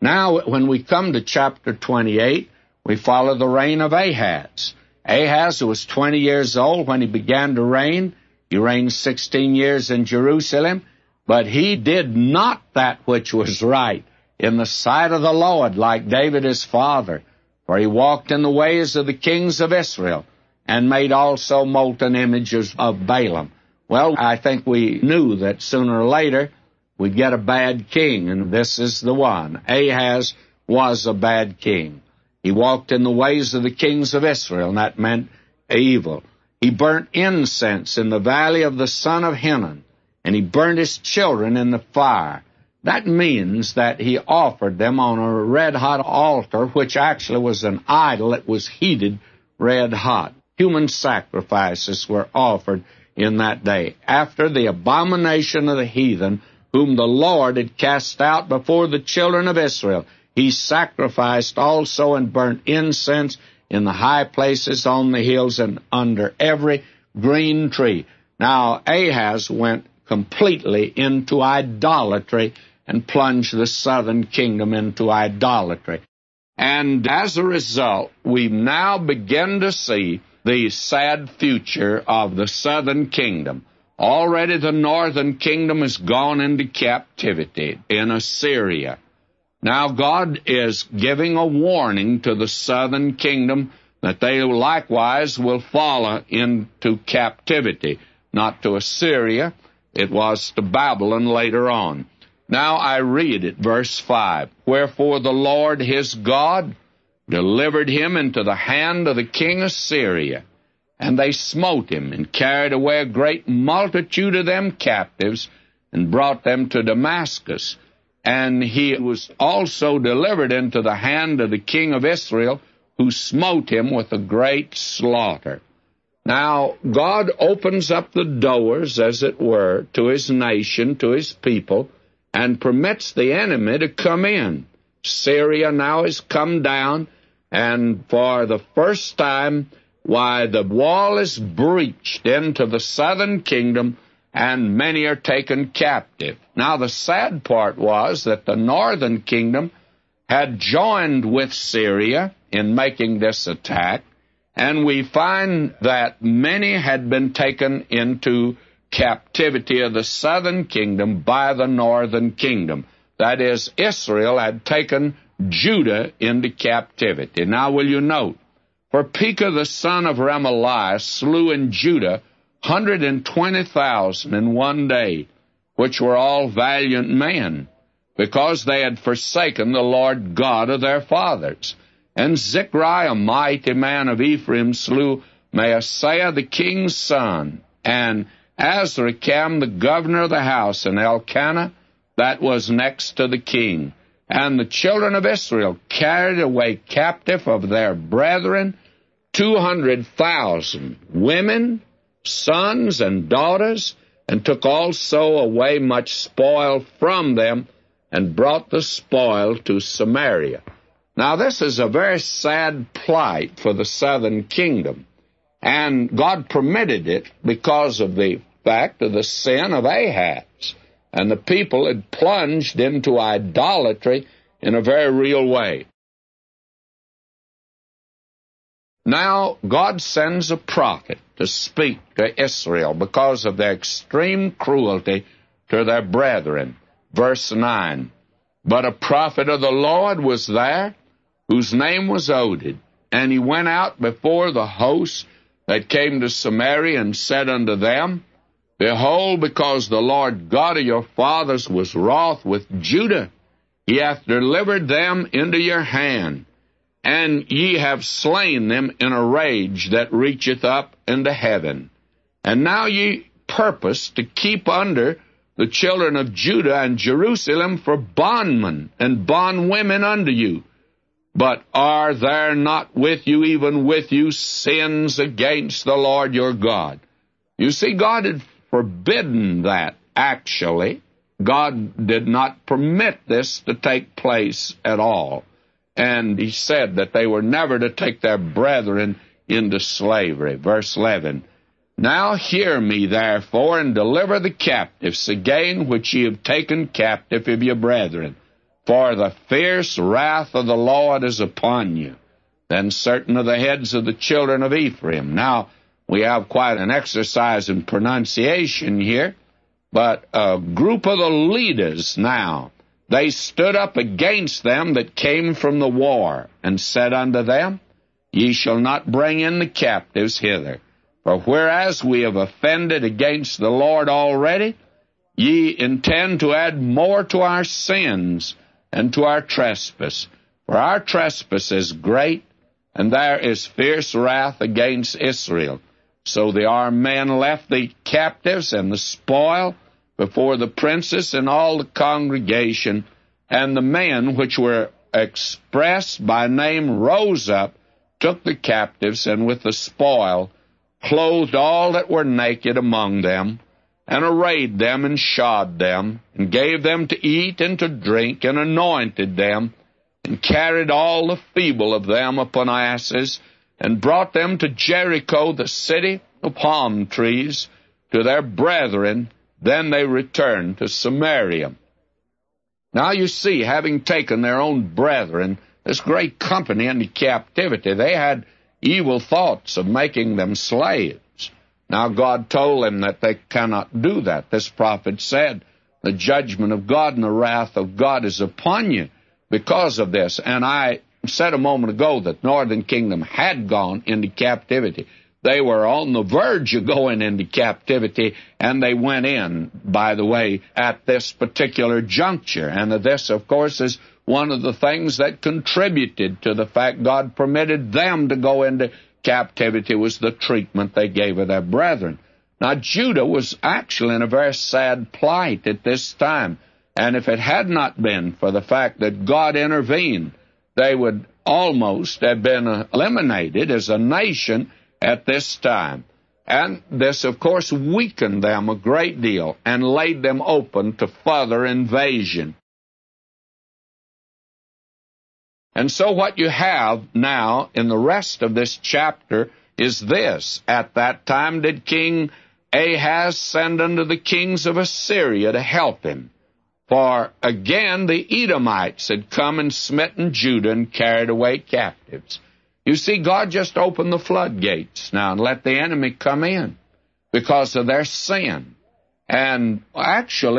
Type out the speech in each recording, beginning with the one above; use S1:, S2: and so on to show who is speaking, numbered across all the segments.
S1: Now, when we come to chapter 28, we follow the reign of Ahaz. Ahaz was 20 years old when he began to reign. He reigned 16 years in Jerusalem, but he did not that which was right in the sight of the Lord, like David his father. For he walked in the ways of the kings of Israel, and made also molten images of Balaam. Well, I think we knew that sooner or later we'd get a bad king, and this is the one. Ahaz was a bad king. He walked in the ways of the kings of Israel, and that meant evil. He burnt incense in the valley of the son of Hinnom, and he burnt his children in the fire. That means that he offered them on a red-hot altar, which actually was an idol that was heated red-hot. Human sacrifices were offered in that day, after the abomination of the heathen, whom the Lord had cast out before the children of Israel. He sacrificed also and burnt incense in the high places on the hills and under every green tree. Now, Ahaz went completely into idolatry and plunged the southern kingdom into idolatry. And as a result, we now begin to see the sad future of the southern kingdom. Already the northern kingdom has gone into captivity in Assyria. Now God is giving a warning to the southern kingdom that they likewise will fall into captivity, not to Assyria, it was to Babylon later on. Now I read it, verse 5. Wherefore the Lord his God delivered him into the hand of the king of Syria, and they smote him, and carried away a great multitude of them captives, and brought them to Damascus. And he was also delivered into the hand of the king of Israel, who smote him with a great slaughter. Now, God opens up the doors, as it were, to his nation, to his people, and permits the enemy to come in. Syria now has come down, and for the first time, the wall is breached into the southern kingdom, and many are taken captive. Now, the sad part was that the northern kingdom had joined with Syria in making this attack, and we find that many had been taken into captivity of the southern kingdom by the northern kingdom. That is, Israel had taken Judah into captivity. Now will you note, for Pekah the son of Remaliah slew in Judah 120,000 in one day, which were all valiant men, because they had forsaken the Lord God of their fathers. And Zechariah, a mighty man of Ephraim, slew Maaseiah the king's son, and Azrikam the governor of the house, and Elkanah that was next to the king. And the children of Israel carried away captive of their brethren 200,000 women, sons, and daughters, and took also away much spoil from them, and brought the spoil to Samaria. Now this is a very sad plight for the southern kingdom, and God permitted it because of the fact of the sin of Ahaz. And the people had plunged into idolatry in a very real way. Now God sends a prophet to speak to Israel because of their extreme cruelty to their brethren. Verse 9, But a prophet of the Lord was there, whose name was Oded, and he went out before the host that came to Samaria, and said unto them, Behold, because the Lord God of your fathers was wroth with Judah, he hath delivered them into your hand, and ye have slain them in a rage that reacheth up into heaven. And now ye purpose to keep under the children of Judah and Jerusalem for bondmen and bondwomen unto you. But are there not with you, even with you, sins against the Lord your God? You see, God had forbidden that, actually. God did not permit this to take place at all. And he said that they were never to take their brethren into slavery. Verse 11, Now hear me, therefore, and deliver the captives again, which ye have taken captive of your brethren. for the fierce wrath of the Lord is upon you. Then certain of the heads of the children of Ephraim. Now, we have quite an exercise in pronunciation here, but a group of the leaders now, they stood up against them that came from the war, and said unto them, Ye shall not bring in the captives hither. For whereas we have offended against the Lord already, ye intend to add more to our sins and to our trespass. For our trespass is great, and there is fierce wrath against Israel. So the armed men left the captives and the spoil before the princes and all the congregation, and the men which were expressed by name rose up, took the captives, and with the spoil clothed all that were naked among them, and arrayed them, and shod them, and gave them to eat and to drink, and anointed them, and carried all the feeble of them upon asses, and brought them to Jericho, the city of palm trees, to their brethren. Then they returned to Samaria. Now you see, having taken their own brethren, this great company, into captivity, they had evil thoughts of making them slaves. Now God told them that they cannot do that. This prophet said, the judgment of God and the wrath of God is upon you because of this. And I said a moment ago that northern kingdom had gone into captivity. They were on the verge of going into captivity, and they went in, by the way, at this particular juncture. And this, of course, is one of the things that contributed to the fact God permitted them to go into captivity, was the treatment they gave of their brethren. Now, Judah was actually in a very sad plight at this time, and if it had not been for the fact that God intervened, they would almost have been eliminated as a nation at this time. And this, of course, weakened them a great deal and laid them open to further invasion. And so what you have now in the rest of this chapter is this. At that time did King Ahaz send unto the kings of Assyria to help him. For again the Edomites had come and smitten Judah and carried away captives. You see, God just opened the floodgates now and let the enemy come in because of their sin. And actually,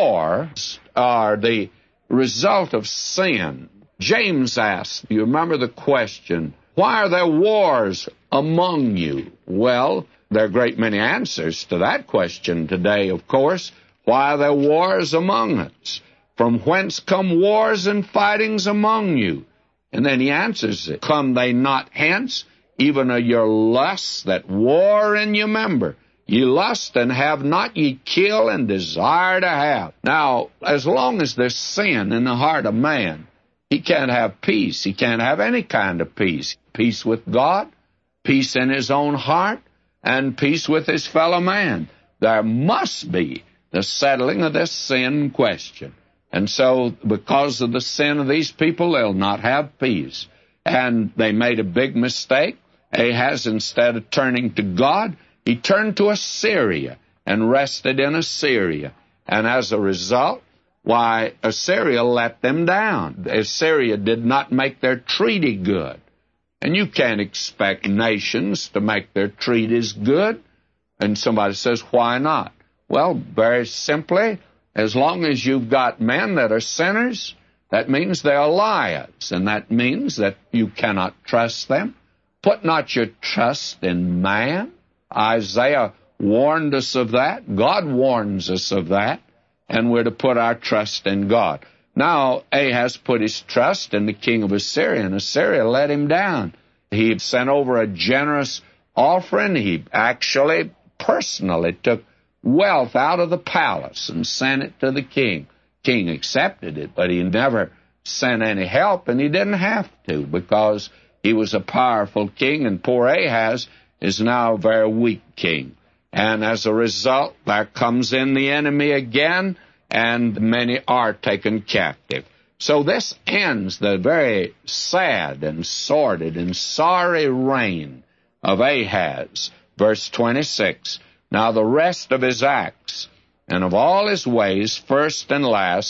S1: wars are the result of sin. James asked, you remember the question, why are there wars among you? Well, there are a great many answers to that question today, of course. Why are there wars among us? From whence come wars and fightings among you? And then he answers it, come they not hence, even of your lusts that war in your member? Ye lust and have not, ye kill and desire to have. Now, as long as there's sin in the heart of man, he can't have peace. He can't have any kind of peace. Peace with God, peace in his own heart, and peace with his fellow man. There must be the settling of this sin question. And so, because of the sin of these people, they'll not have peace. And they made a big mistake. Ahaz, instead of turning to God, he turned to Assyria and rested in Assyria. And as a result, why, Assyria let them down. Assyria did not make their treaty good. And you can't expect nations to make their treaties good. And somebody says, why not? Well, very simply, as long as you've got men that are sinners, that means they are liars. And that means that you cannot trust them. Put not your trust in man. Isaiah warned us of that. God warns us of that. And we're to put our trust in God. Now, Ahaz put his trust in the king of Assyria, and Assyria let him down. He sent over a generous offering. He actually personally took wealth out of the palace and sent it to the king. King accepted it, but he never sent any help, and he didn't have to because he was a powerful king, and poor Ahaz is now a very weak king. And as a result, there comes in the enemy again, and many are taken captive. So this ends the very sad and sordid and sorry reign of Ahaz. Verse 26, now the rest of his acts and of all his ways, first and last,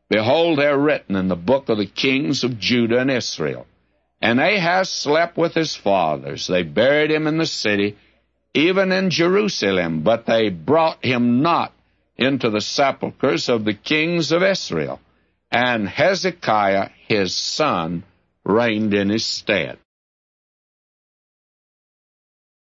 S1: Behold, they're written in the book of the kings of Judah and Israel. And Ahaz slept with his fathers. They buried him in the city, even in Jerusalem, but they brought him not into the sepulchres of the kings of Israel. And Hezekiah his son reigned in his stead.